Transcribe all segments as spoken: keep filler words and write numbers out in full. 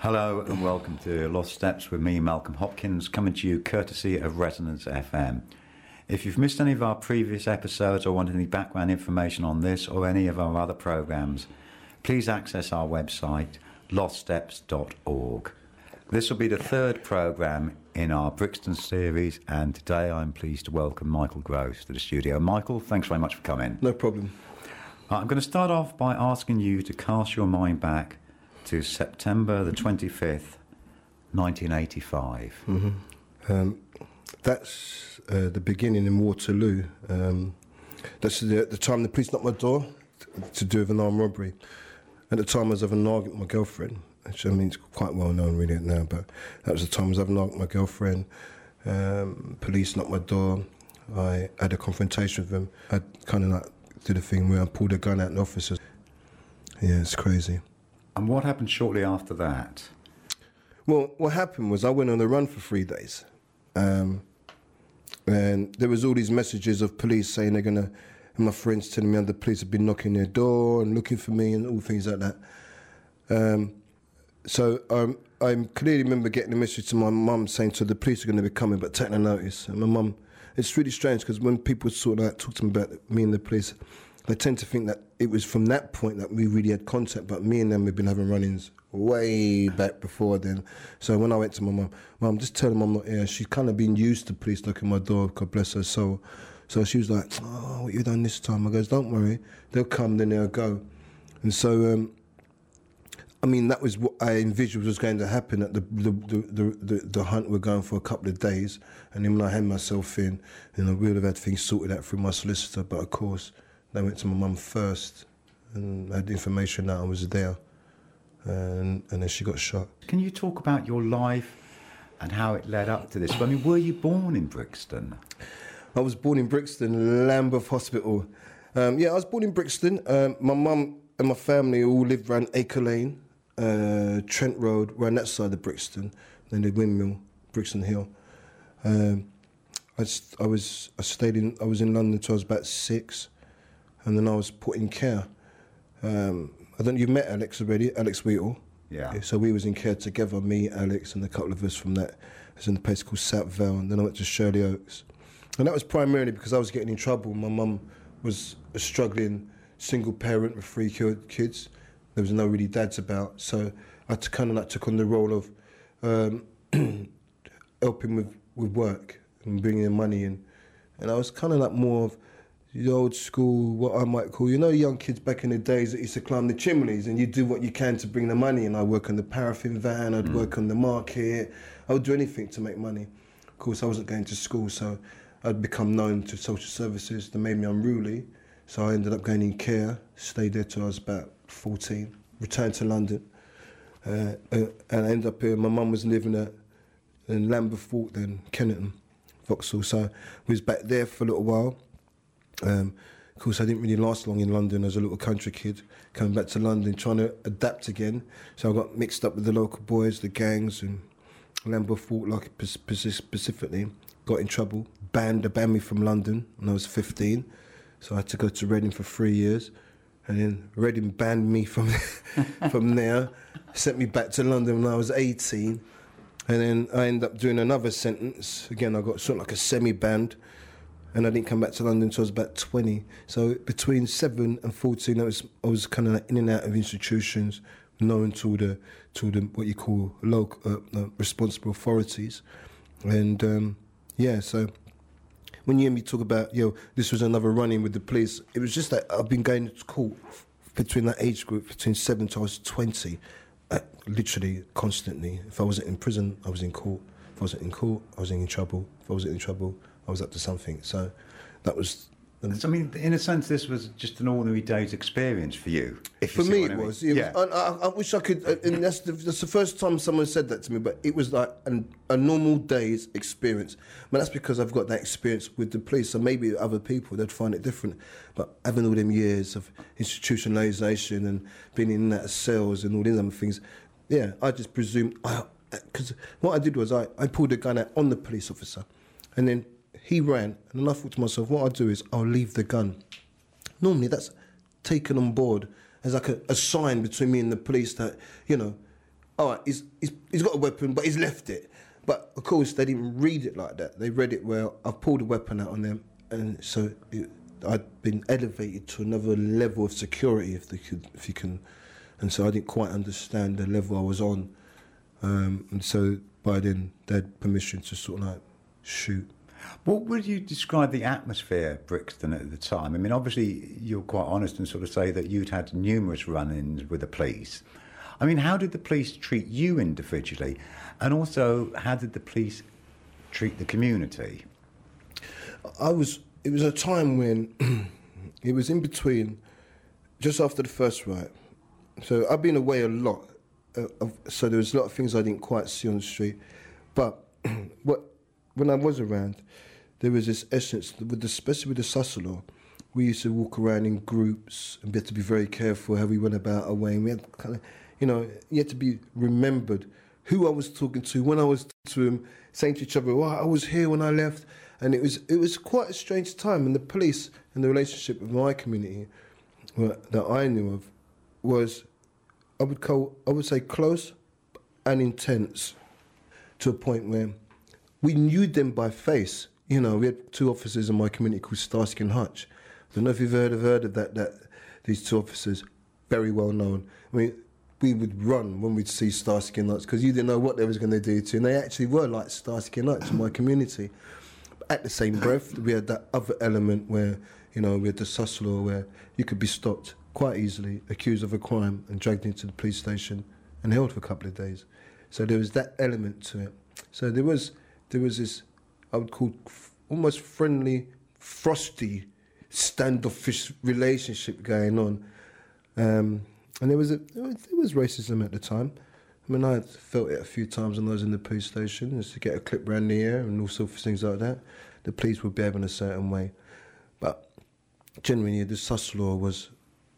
Hello and welcome to Lost Steps with me, Malcolm Hopkins, coming to you courtesy of Resonance F M. If you've missed any of our previous episodes or want any background information on this or any of our other programmes, please access our website, lost steps dot org. This will be the third programme in our Brixton series, and today I'm pleased to welcome Michael Gross to the studio. Michael, thanks very much for coming. No problem. I'm going to start off by asking you to cast your mind back to September the twenty-fifth, nineteen eighty-five. Mm-hmm. Um, that's uh, the beginning in Waterloo. Um, that's the, the time the police knocked my door to, to do with an armed robbery. At the time I was having an argument with my girlfriend, which I mean it's quite well known really now, but that was the time I was having an argument with my girlfriend. Um, police knocked my door. I had a confrontation with them. I kind of like did a thing where I pulled a gun out at the officers. Yeah, it's crazy. And what happened shortly after that? Well, what happened was I went on a run for three days. Um, and there was all these messages of police saying they're going to, and my friends telling me the police have been knocking their door and looking for me and all things like that. Um, so um, I clearly remember getting a message to my mum saying, so the police are going to be coming, but take no notice. And my mum, it's really strange because when people sort of like talk to me about me and the police, they tend to think that it was from that point that we really had contact, but me and them, we've been having run-ins way back before then. So when I went to my mum, mum, just tell them I'm not here. She's kind of been used to police knocking my door, God bless her soul. So she was like, oh, what you done this time? I goes, don't worry, they'll come, then they'll go. And so, um, I mean, that was what I envisioned was going to happen, that the the, the, the, the, the hunt were going for a couple of days, and then when I had myself in, you know, we would have had things sorted out through my solicitor, but of course, they went to my mum first and had information that I was there, and, and then she got shot. Can you talk about your life and how it led up to this? I mean, were you born in Brixton? I was born in Brixton, Lambeth Hospital. Um, yeah, I was born in Brixton. Um, my mum and my family all lived around Acre Lane, uh, Trent Road, around that side of Brixton, then the Windmill, Brixton Hill. Um, I, I was I stayed in I was in London until I was about six. And then I was put in care. Um, I don't know, you've met Alex already, Alex Wheatle. Yeah. yeah. So we was in care together, me, Alex, and a couple of us from that. I was in a place called South Vale, and then I went to Shirley Oaks. And that was primarily because I was getting in trouble. My mum was a struggling single parent with three kids. There was no really dads about. So I kind of like took on the role of um, helping with, with work and bringing in money in. And I was kind of like more of the old school, what I might call, you know, young kids back in the days that used to climb the chimneys and you do what you can to bring the money. And I work on the paraffin van, I'd mm. work on the market, I would do anything to make money. Of course, I wasn't going to school, so I'd become known to social services. They made me unruly, so I ended up going in care, stayed there till I was about fourteen, returned to London, uh, and I ended up here. My mum was living at in Lambeth Fort then, Kennington, Vauxhall, so we was back there for a little while. Um, of course, I didn't really last long in London as a little country kid, coming back to London, trying to adapt again. So I got mixed up with the local boys, the gangs, and Lambeth Fort, like specifically, got in trouble. Banned, they banned me from London when I was fifteen, so I had to go to Reading for three years. And then Reading banned me from from there, sent me back to London when I was eighteen. And then I ended up doing another sentence. Again, I got sort of like a semi-banned. And I didn't come back to London until I was about twenty. So between seven and fourteen, I was I was kind of like in and out of institutions, known to the to the what you call local uh, uh, responsible authorities, and um, yeah. So when you hear me talk about, you know, this was another run-in with the police, it was just that I've been going to court between that age group, between seven to I was twenty, uh, literally constantly. If I wasn't in prison, I was in court. If I wasn't in court, I was in trouble. If I wasn't in trouble, I was up to something. So that was... So, I mean, in a sense, this was just an ordinary day's experience for you. If for you me, it it I mean. was. It yeah. was I, I, I wish I could... And that's the, that's the first time someone said that to me, but it was like an, a normal day's experience. But that's because I've got that experience with the police, so maybe other people, they'd find it different. But having all them years of institutionalisation and being in that cells and all these other things, yeah, I just presumed... Because what I did was I, I pulled a gun out on the police officer, and then he ran, and then I thought to myself, what I'll do is I'll leave the gun. Normally that's taken on board as like a, a sign between me and the police that, you know, all right, he's, he's, he's got a weapon, but he's left it. But, of course, they didn't read it like that. They read it where I've pulled a weapon out on them, and so it, I'd been elevated to another level of security, if they could, if you can. And so I didn't quite understand the level I was on. Um, and so by then, they had permission to sort of like shoot. What would you describe the atmosphere, Brixton, at the time? I mean, obviously, you're quite honest and sort of say that you'd had numerous run-ins with the police. I mean, how did the police treat you individually? And also, how did the police treat the community? I was, it was a time when it was in between, just after the first riot. So I've been away a lot. Uh, of, so there was a lot of things I didn't quite see on the street. But what, when I was around, there was this essence, with the, especially with the Sussur law, we used to walk around in groups and we had to be very careful how we went about our way. And we had kind of, you know, you had to be remembered who I was talking to, when I was talking to him, saying to each other, oh, I was here when I left. And it was it was quite a strange time. And the police and the relationship with my community well, that I knew of was, I would call, I would say close and intense, to a point where we knew them by face. You know, we had two officers in my community called Starsky and Hutch. I don't know if you've heard of, heard of that, that, these two officers, very well known. I mean, we would run when we'd see Starsky and Hutch because you didn't know what they was going to do to you. And they actually were like Starsky and Hutch in my community. At the same breath, we had that other element where, you know, we had the Sussur law where you could be stopped quite easily, accused of a crime and dragged into the police station and held for a couple of days. So there was that element to it. So there was there was this, I would call almost friendly, frosty, standoffish relationship going on. Um, and there was a, there was racism at the time. I mean, I felt it a few times when I was in the police station, just to get a clip round the ear and all sorts of things like that. The police would behave in a certain way. But generally, the Sussur law was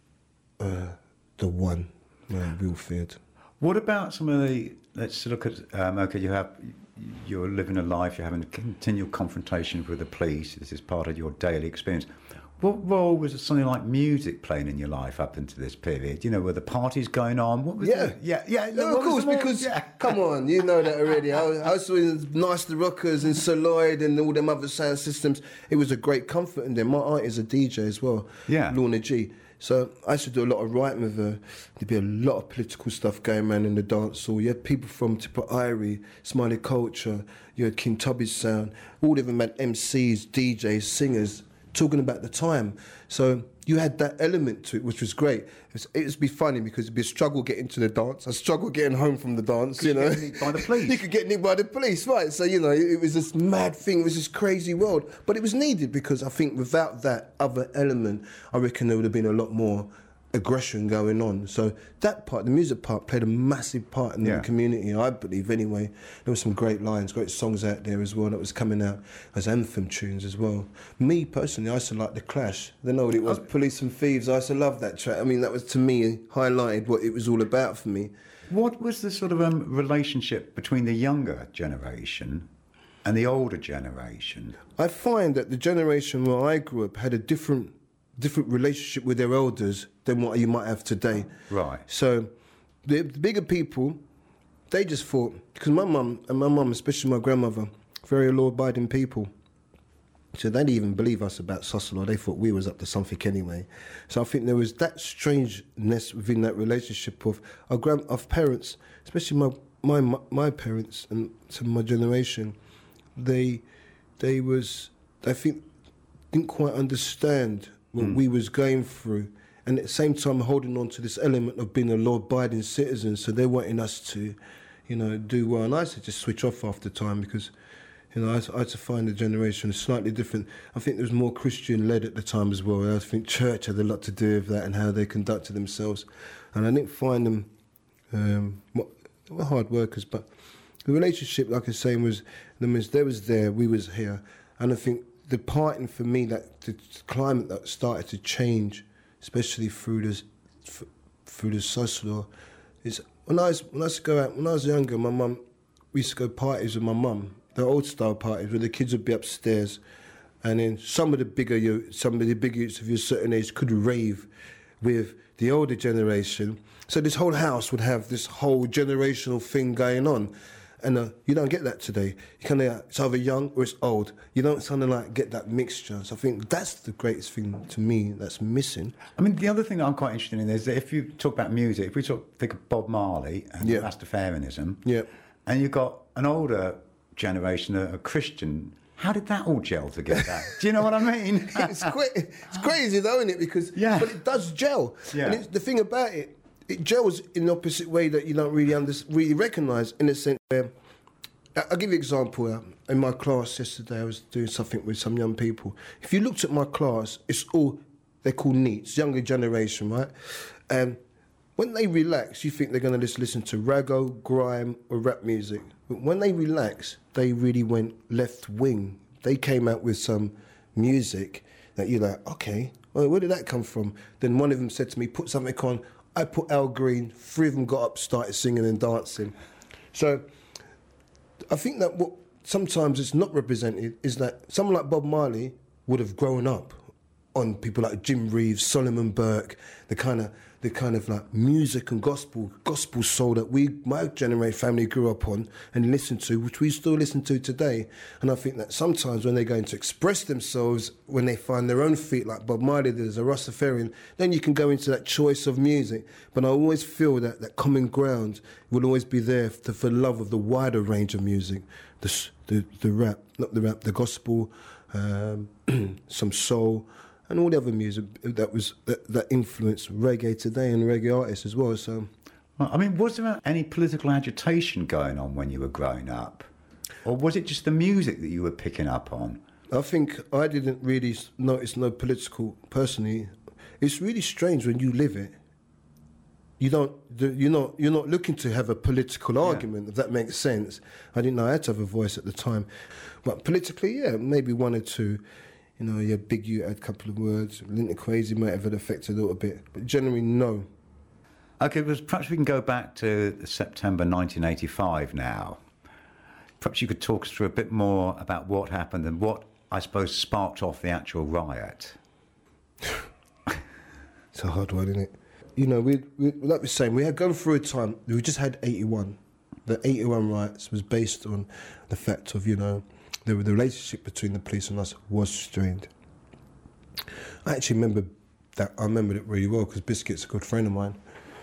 uh, the one uh, we all feared. What about some of the, let's look at, um, okay, you have, you're living a life, you're having a continual confrontation with the police, this is part of your daily experience. What role was something like music playing in your life up into this period? You know, were the parties going on? What was yeah. The, yeah, yeah, no, of course, because, yeah. Come on, you know that already. I was, I was with Nice the Rockers and Sir Lloyd and all them other sound systems. It was a great comfort in them. My aunt is a D J as well, yeah. Lorna G. So I used to do a lot of writing with her. There'd be a lot of political stuff going on in the dance hall. You had people from Tipperary, Smiley Culture, you had King Tubby's Sound. All of them had M Cs, D Js, singers, talking about the time. So you had that element to it, which was great. It was, it would be funny because it'd be a struggle getting to the dance. I struggle getting home from the dance, you know. You could get nicked by the police. You could get nicked by the police, right. So, you know, it, it was this mad thing. It was this crazy world. But it was needed because I think without that other element, I reckon there would have been a lot more aggression going on. So that part, the music part, played a massive part in yeah. the community, I believe, anyway. There were some great lines, great songs out there as well that was coming out as anthem tunes as well. Me, personally, I used to like The Clash. I don't know what it was, oh. Police and Thieves. I used to love that track. I mean, that was, to me, highlighted what it was all about for me. What was the sort of um, relationship between the younger generation and the older generation? I find that the generation where I grew up had a different different relationship with their elders than what you might have today. Right. So the, the bigger people, they just thought, because my mum, and my mum, especially my grandmother, very law-abiding people. So they didn't even believe us about Sussur law. They thought we was up to something anyway. So I think there was that strangeness within that relationship of our grand, of parents, especially my my my parents and some of my generation. They they was I think didn't quite understand what mm. we was going through, and at the same time holding on to this element of being a law-abiding citizen. So they're wanting us to, you know, do well. And I used to just switch off after time because, you know, I, I had to find the generation slightly different. I think there was more Christian-led at the time as well. I think church had a lot to do with that and how they conducted themselves. And I didn't find them, um, well, they were hard workers, but the relationship, like I was saying, was, they was there, we was here. And I think the parting for me, that the climate that started to change, especially through this, through the Sussur law, is when I was when I used to go out when I was younger. My mum, we used to go parties with my mum, the old style parties where the kids would be upstairs, and then some of the bigger you, some of the bigger youths of your certain age could rave with the older generation, So this whole house would have this whole generational thing going on. And uh, you don't get that today. You kind of, it's either young or it's old. You don't kind of like get that mixture. So I think that's the greatest thing to me that's missing. I mean, the other thing that I'm quite interested in is that if you talk about music, if we talk, think of Bob Marley and Yeah. Rastafarianism, Yeah. and you've got an older generation, a, a Christian, how did that all gel together? Do you know what I mean? it's, qu- it's crazy though, isn't it? Because Yeah. but it does gel. Yeah. And it's, the thing about it, it gels in the opposite way that you don't really under, really recognise, in a sense where, I'll give you an example. Uh, in my class yesterday, I was doing something with some young people. If you looked at my class, it's all, they're called NEETs, younger generation, right? And when they relax, you think they're going to just listen to raggo, grime, or rap music. But when they relax, they really went left wing. They came out with some music that you're like, okay, well, where did that come from? Then one of them said to me, put something on. I put Al Green. Three of them got up, started singing and dancing. So I think that what sometimes it's not represented is that someone like Bob Marley would have grown up on people like Jim Reeves, Solomon Burke, the kind of the kind of like music and gospel gospel soul that we, my generation family, grew up on and listened to, which we still listen to today. And I think that sometimes when they're going to express themselves, when they find their own feet, like Bob Marley did as a Rastafarian, then you can go into that choice of music. But I always feel that that common ground will always be there for, for love of the wider range of music, the the, the rap, not the rap, the gospel, um, some soul, and all the other music that was that, that influenced reggae today and reggae artists as well. So, Well, I mean, was there any political agitation going on when you were growing up? Or was it just the music that you were picking up on? I think I didn't really notice no political, personally. It's really strange when you live it. You don't, you're not, you're not looking to have a political argument, yeah. If that makes sense. I didn't know I had to have a voice at the time. But politically, yeah, maybe one or two. You know, yeah, Big U had a couple of words. Linton Kwesi might have had affected a little bit. But generally, no. OK, well, perhaps we can go back to September nineteen eighty-five now. Perhaps you could talk us through a bit more about what happened and what, I suppose, sparked off the actual riot. It's a hard one, isn't it? You know, we, we like we're saying, we had gone through a time, we just had eighty-one. The eighty-one riots was based on the fact of, you know, the, the relationship between the police and us was strained. I actually remember that, I remembered it really well because Biscuit's a good friend of mine.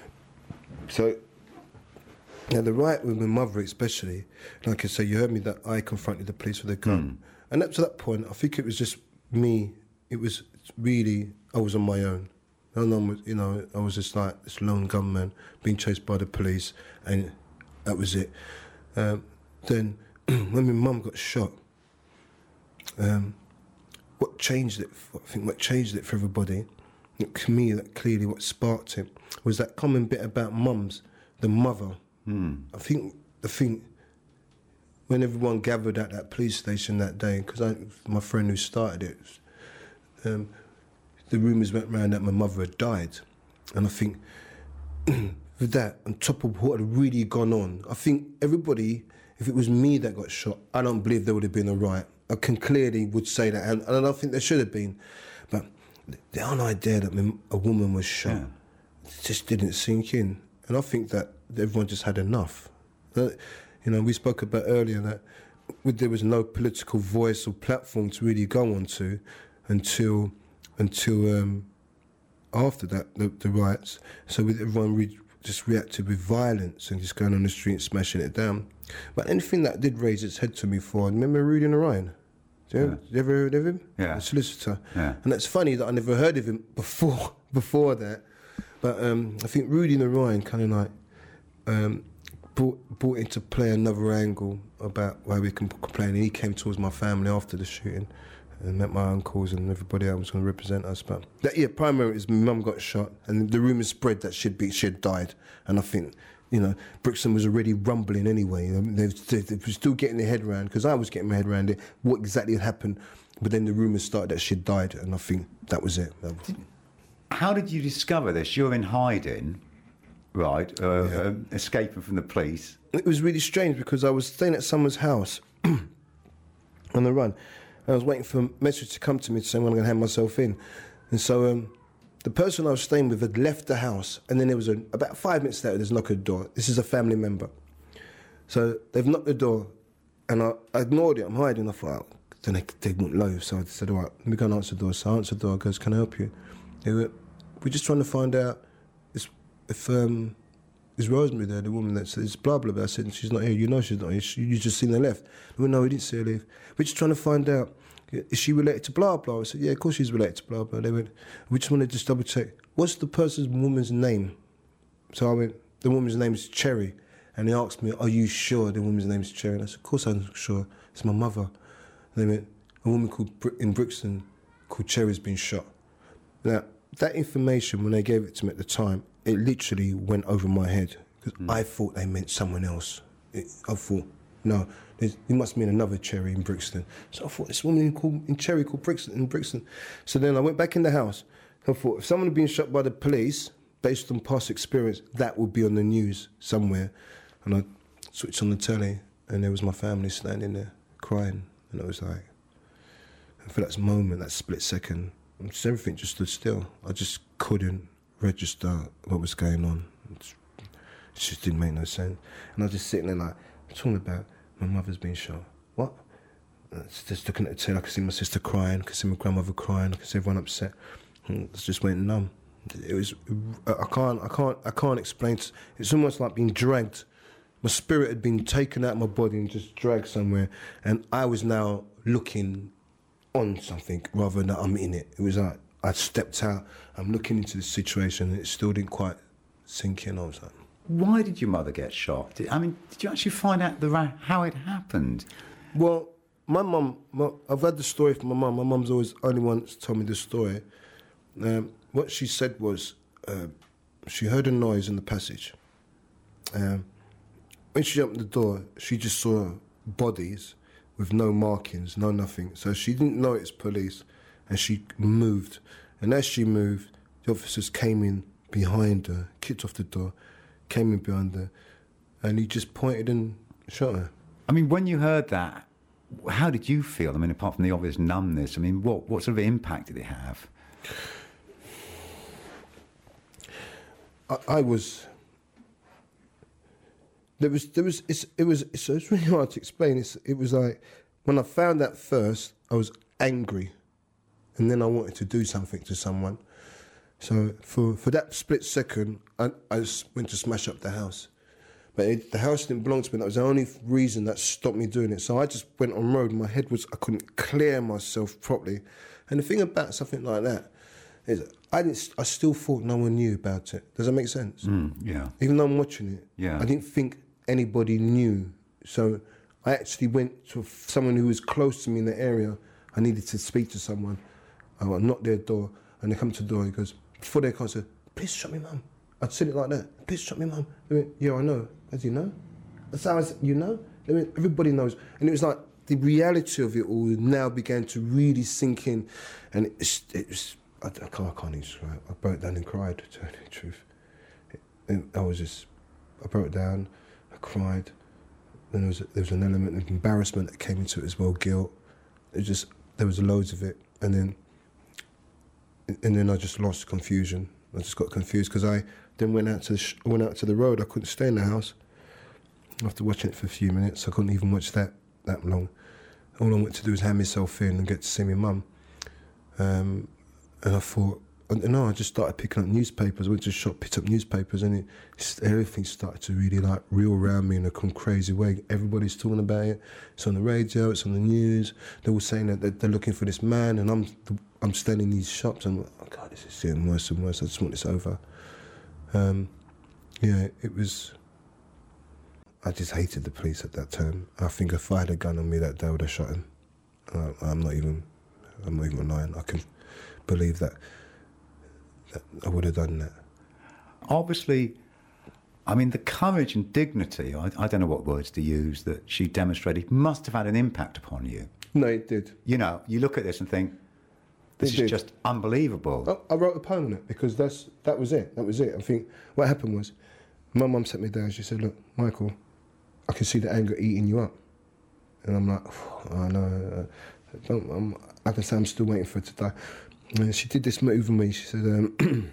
So, now the riot with my mother especially, like I say, you heard me that I confronted the police with a gun. Mm. And up to that point, I think it was just me, it was really, I was on my own. No one was, you know, I was just like this lone gunman being chased by the police, and that was it. Um, then, when my mum got shot, um, what changed it? I think what changed it for everybody, to me, that clearly what sparked it was that common bit about mums, the mother. Mm. I think the thing when everyone gathered at that police station that day, because my friend who started it. Um, The rumours went round that my mother had died. And I think, with that, on top of what had really gone on, I think everybody, if it was me that got shot, I don't believe there would have been a riot. I can clearly would say that, and, and I don't think there should have been. But the whole idea that a woman was shot yeah. just didn't sink in. And I think that everyone just had enough. Uh, you know, we spoke about earlier that there was no political voice or platform to really go on to until... until um, after that, the, the riots. So with everyone re- just reacted with violence and just going on the street and smashing it down. But anything that did raise its head to me for, remember Rudy Narayan? Do you, yeah. you ever heard of him? Yeah. The solicitor. Yeah. And that's funny that I never heard of him before before that. But um, I think Rudy Narayan kind of like um, brought, brought into play another angle about why we can complain. And he came towards my family after the shooting and met my uncles and everybody else was going to represent us. But that, yeah, primarily is my mum got shot and the rumours spread that she'd be she had died. And I think, you know, Brixton was already rumbling anyway. I mean, they, they, they were still getting their head around, because I was getting my head around it, what exactly had happened. But then the rumours started that she'd died, and I think that was it. That was... How did you discover this? You're in hiding, right, uh, yeah. uh, escaping from the police. It was really strange because I was staying at someone's house on the run. I was waiting for a message to come to me to say when I'm going to hand myself in. And so um, the person I was staying with had left the house, and then there was a, about five minutes later, there's a knock at the door. This is a family member. So they've knocked the door, and I, I ignored it. I'm hiding. I thought, oh, then they, they wouldn't know. So I said, all right, let me go and answer the door. So I answered the door. I goes, can I help you? They went, we're just trying to find out if, if um, is Rosemary there, the woman that says blah, blah, blah. I said, she's not here. You know she's not here. She, you just seen her left. They went, no, we didn't see her leave. We're just trying to find out, is she related to blah, blah? I said, yeah, of course she's related to blah, blah. They went, we just want to just double check. What's the person's woman's name? So I went, the woman's name is Cherry. And they asked me, are you sure the woman's name is Cherry? And I said, of course I'm sure. It's my mother. And they went, a woman called Br- in Brixton called Cherry's been shot. Now, that information, when they gave it to me at the time, it literally went over my head. Because mm. I thought they meant someone else. It, I thought, no, it must mean another Cherry in Brixton. So I thought, this woman called, in Cherry called Brixton, in Brixton. So then I went back in the house. I thought, if someone had been shot by the police, based on past experience, that would be on the news somewhere. And I switched on the telly, and there was my family standing there crying. And it was like, and for that moment, that split second, just everything just stood still. I just couldn't register what was going on. It just didn't make no sense. And I was just sitting there like, I'm talking about my mother's been shot. What? And just looking at the telly, I could see my sister crying, I could see my grandmother crying, I could see everyone upset. And it just went numb. It was, I can't, I can't, I can't explain. It's almost like being dragged. My spirit had been taken out of my body and just dragged somewhere, and I was now looking on something rather than I'm in it. It was like I stepped out, I'm looking into the situation, and it still didn't quite sink in. I was like, why did your mother get shot? Did, I mean, did you actually find out the ra- how it happened? Well, my mum, my, I've had the story from my mum. My mum's always the only one that's told me the story. Um, what she said was uh, she heard a noise in the passage. Um, when she opened the door, she just saw bodies with no markings, no nothing. So she didn't know it's police, and she moved. And as she moved, the officers came in behind her, kicked off the door, came in behind her, and he just pointed and shot her. I mean, when you heard that, how did you feel? I mean, apart from the obvious numbness, I mean, what, what sort of impact did it have? I, I was... There was, there was, it's, it was, it's, it's really hard to explain. It's, it was like, when I found that first, I was angry. And then I wanted to do something to someone. So for, for that split second, I, I just went to smash up the house. But it, the house didn't belong to me. That was the only reason that stopped me doing it. So I just went on road. My head was, I couldn't clear myself properly. And the thing about something like that is I didn't, I still thought no one knew about it. Does that make sense? Mm, yeah. Even though I'm watching it, yeah. I didn't think anybody knew. So I actually went to someone who was close to me in the area. I needed to speak to someone. I knocked their door, and they come to the door, and he goes, before they come, I said, please shut me, mum. I'd said it like that, please shut me, mum. They went, yeah, I know. As you know? That's how I said, you know? They went, everybody knows. And it was like, the reality of it all now began to really sink in. And it's, it was, I, I, can't, I can't even describe. I broke down and cried, to tell you the truth. It, it, I was just, I broke down, I cried. Then there was, there was an element of embarrassment that came into it as well, guilt. It was just, there was loads of it. And then, and then I just lost confusion. I just got confused because I then went out to the sh- went out to the road. I couldn't stay in the house. After watching it for a few minutes, I couldn't even watch that that long. All I wanted to do was hand myself in and get to see my mum. Um, and I thought, and no, I just started picking up newspapers. I went to the shop, picked up newspapers, and it, it's, everything started to really like reel around me in a crazy way. Everybody's talking about it. It's on the radio, it's on the news. They're all saying that they're, they're looking for this man, and I'm I'm standing in these shops, and I'm like, oh God, this is getting worse and worse. I just want this over. Um, yeah, it was. I just hated the police at that time. I think if I had a gun on me that day, I would have shot him. Uh, I'm not even. I'm not even lying. I can believe that. I would have done that. Obviously, I mean, the courage and dignity, I, I don't know what words to use, that she demonstrated must have had an impact upon you. No, it did. You know, you look at this and think, this It is did. just unbelievable. I, I wrote a poem on it because that's that was it. That was it. I think what happened was, my mum sat me down. She said, "Look, Michael, I can see the anger eating you up," and I'm like, "Oh no, I don't." I'm, like I say, I'm still waiting for it to die. And she did this move with me. She said, um,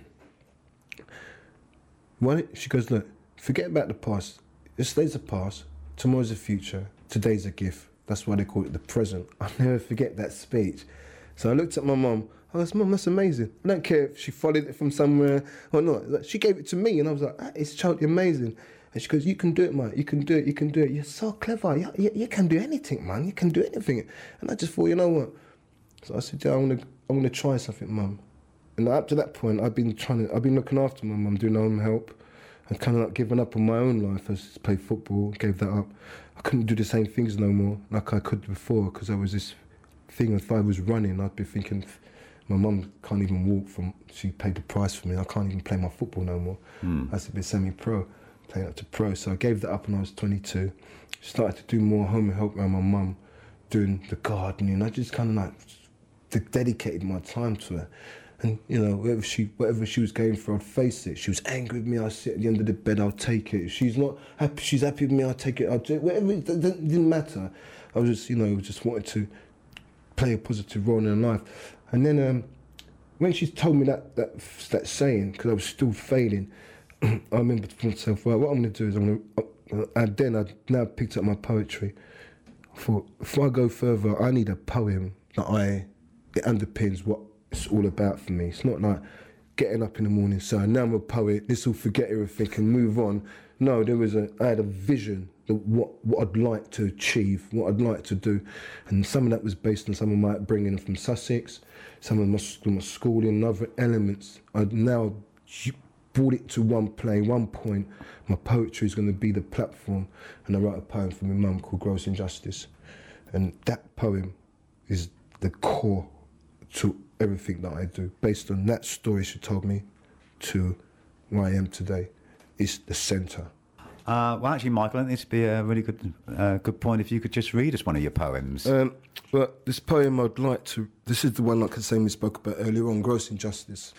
why don't, she goes, look, forget about the past. Yesterday's the past, tomorrow's the future, today's a gift. That's why they call it the present. I'll never forget that speech. So I looked at my mum. I was, Mum, that's amazing. I don't care if she followed it from somewhere or not. She gave it to me, and I was like, that is totally amazing. And she goes, you can do it, man. You can do it. You can do it. You're so clever. You, you, you can do anything, man. You can do anything. And I just thought, you know what? So I said, yeah, I'm gonna, I'm gonna try something, Mum. And up to that point, I've been trying to, I've been looking after my mum, doing home help, and kind of like giving up on my own life. I just played football, gave that up. I couldn't do the same things no more like I could before, because there was this thing. If I was running, I'd be thinking, my mum can't even walk from, she paid the price for me. I can't even play my football no more. Mm. I had to be semi-pro, playing up to pro. So I gave that up when I was twenty-two. Started to do more home help around my mum, doing the gardening. I just kind of like dedicated my time to her. And, you know, whatever she, whatever she was going through, I'd face it. She was angry with me, I'd sit at the end of the bed, I'll take it. If she's not happy, she's happy with me, I'll take it. I'll do it. Whatever, it didn't, didn't matter. I was just, you know, just wanted to play a positive role in her life. And then um, when she told me that that, that saying, because I was still failing, I remember to myself, well, what I'm going to do is I'm going to, and then I now picked up my poetry. I thought, if I go further, I need a poem that I, it underpins what it's all about for me. It's not like getting up in the morning, so now I'm a poet, this will forget everything and move on. No, there was a, I had a vision of what, what I'd like to achieve, what I'd like to do. And some of that was based on some of my upbringing from Sussex, some of my, my schooling and other elements. I'd now brought it to one play, one point. My poetry is going to be the platform. And I wrote a poem for my mum called Gross Injustice. And that poem is the core to everything that I do. Based on that story she told me to where I am today, is the centre. Uh, well, actually, Michael, I think this would be a really good uh, good point if you could just read us one of your poems. Um, well, this poem I'd like to... This is the one, like I say, we spoke about earlier on, Gross Injustice.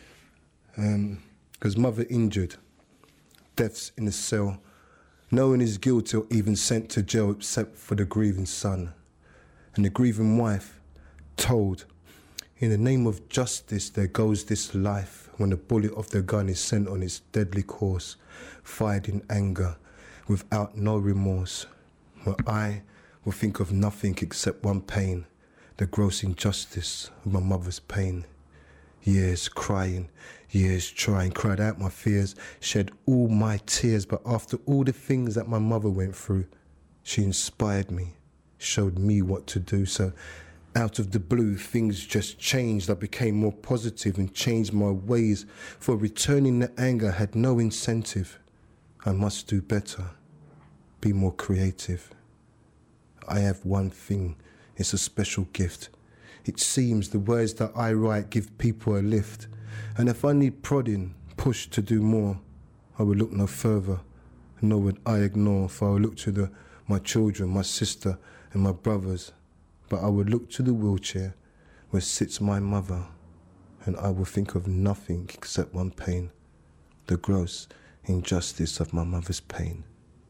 Because um, mother injured, deaths in a cell, no one is guilty or even sent to jail except for the grieving son. And the grieving wife told, in the name of justice there goes this life, when the bullet of the gun is sent on its deadly course, fired in anger, without no remorse. Where I will think of nothing except one pain, the gross injustice of my mother's pain. Years crying, years trying, cried out my fears, shed all my tears, but after all the things that my mother went through, she inspired me, showed me what to do. So out of the blue, things just changed. I became more positive and changed my ways, for returning the anger had no incentive. I must do better, be more creative. I have one thing, it's a special gift. It seems the words that I write give people a lift. And if I need prodding, push to do more, I will look no further, nor would I ignore, for I will look to the, my children, my sister and my brothers. But I would look to the wheelchair where sits my mother, and I will think of nothing except one pain, the gross injustice of my mother's pain.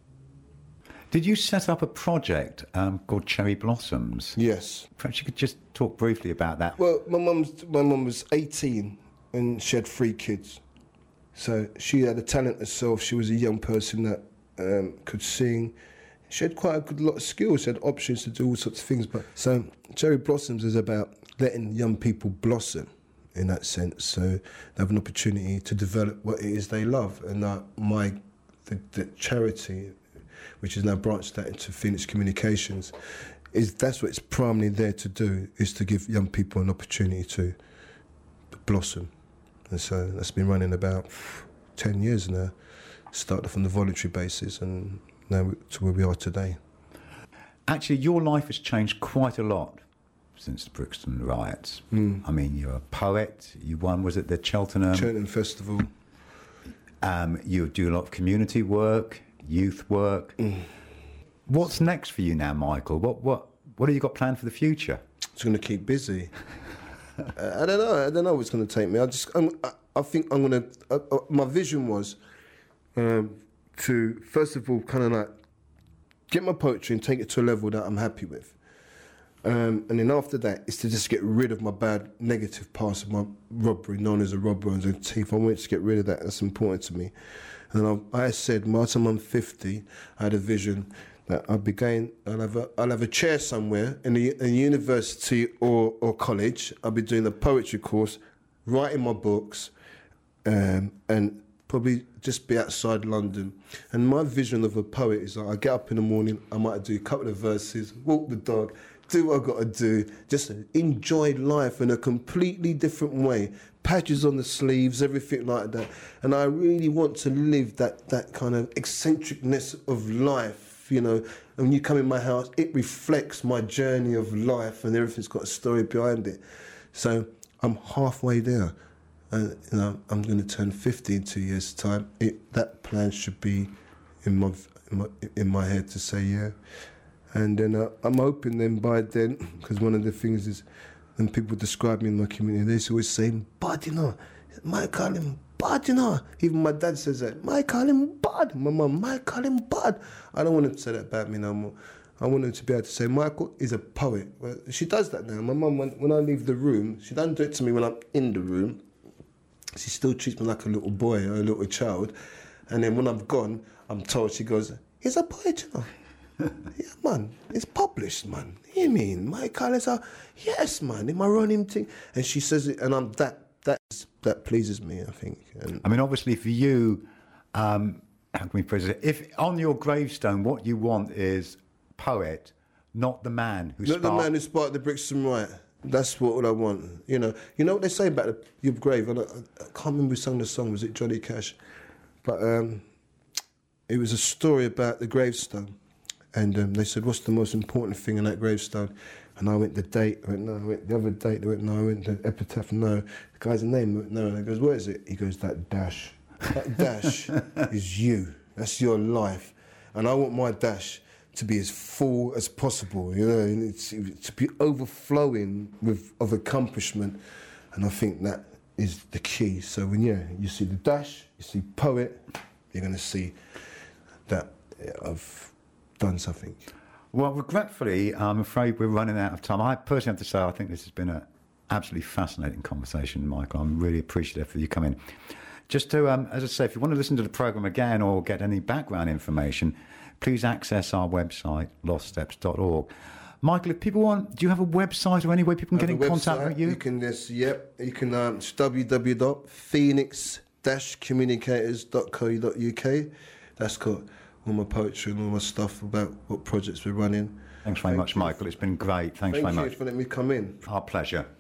Did you set up a project um, called Cherry Blossoms? Yes. Perhaps you could just talk briefly about that. Well, my mum's my mum was eighteen and she had three kids. So she had a talent herself. She was a young person that um, could sing. She had quite a good lot of skills. She had options to do all sorts of things. But so Cherry Blossoms is about letting young people blossom in that sense. So they have an opportunity to develop what it is they love. And uh, my the, the charity, which is now branched out into Phoenix Communications, is that's what it's primarily there to do, is to give young people an opportunity to, to blossom. And so that's been running about ten years now. Started off on the voluntary basis and now to where we are today. Actually, your life has changed quite a lot since the Brixton riots. Mm. I mean, you're a poet. You won, was it the Cheltenham? Cheltenham Festival. Um, you do a lot of community work, youth work. Mm. What's next for you now, Michael? What what what have you got planned for the future? It's going to keep busy. I don't know. I don't know what's going to take me. I just, I'm, I, I think I'm going to. Uh, uh, my vision was um, to first of all kind of like get my poetry and take it to a level that I'm happy with. Um, and then after that, it's to just get rid of my bad negative past of my robbery, known as a robber and a thief. I wanted to get rid of that. That's important to me. And I, I said, by the time I'm fifty, I had a vision that I'll be going, I'll have a, I'll have a chair somewhere in a, in a university or, or college. I'll be doing a poetry course, writing my books, um, and probably just be outside London. And my vision of a poet is like, I get up in the morning, I might do a couple of verses, walk the dog, do what I've got to do, just enjoy life in a completely different way. Patches on the sleeves, everything like that. And I really want to live that, that kind of eccentricness of life, you know. And when you come in my house, it reflects my journey of life and everything's got a story behind it. So I'm halfway there. And you know, I'm going to turn fifty in two years' time. It, that plan should be in my, in my in my head to say yeah. And then uh, I'm hoping then by then, because one of the things is, when people describe me in my community, they always say, Bud, you know, might call him Bud, you know. Even my dad says that, might call him Bud. My mum, might call him Bud. I don't want them to say that about me no more. I want them to be able to say, Michael is a poet. Well, she does that now. My mum, when, when I leave the room, she doesn't do it to me when I'm in the room. She still treats me like a little boy or a little child. And then when I'm gone, I'm told, she goes, he's a poet, you know. Yeah, man, it's published, man. You mean, my colours are, yes, man, in my running thing. And she says it, and I'm that, that, that pleases me, I think. And I mean, obviously for you, um, how can we phrase it? If on your gravestone, what you want is poet, not the man who Not sparked... the man who sparked the Brixton Riot. That's what I want, you know. You know what they say about the, your grave? I, I can't remember who sung the song. Was it Johnny Cash? But um, it was a story about the gravestone. And um, they said, what's the most important thing in that gravestone? And I went, the date. I went, no. I went, the other date. They went, no. I went, the epitaph. No. The guy's name. I went, no. And I goes, what is it? He goes, that dash. That dash is you. That's your life. And I want my dash to be as full as possible, you know, and it's, to be overflowing with of accomplishment. And I think that is the key. So when yeah, you see the dash, you see poet, you're going to see that I've done something. Well, regretfully, I'm afraid we're running out of time. I personally have to say I think this has been an absolutely fascinating conversation, Michael. I'm really appreciative for you coming. Just to, um, as I say, if you want to listen to the programme again or get any background information, please access our website, lost steps dot org. Michael, if people want, do you have a website or any way people can get in contact with you? You can just, yep, you can, um, it's w w w dot phoenix dash communicators dot co dot u k. That's got all my poetry and all my stuff about what projects we're running. Thanks very Thank much, you. Michael. It's been great. Thanks Thank very much. Thank you for letting me come in. Our pleasure.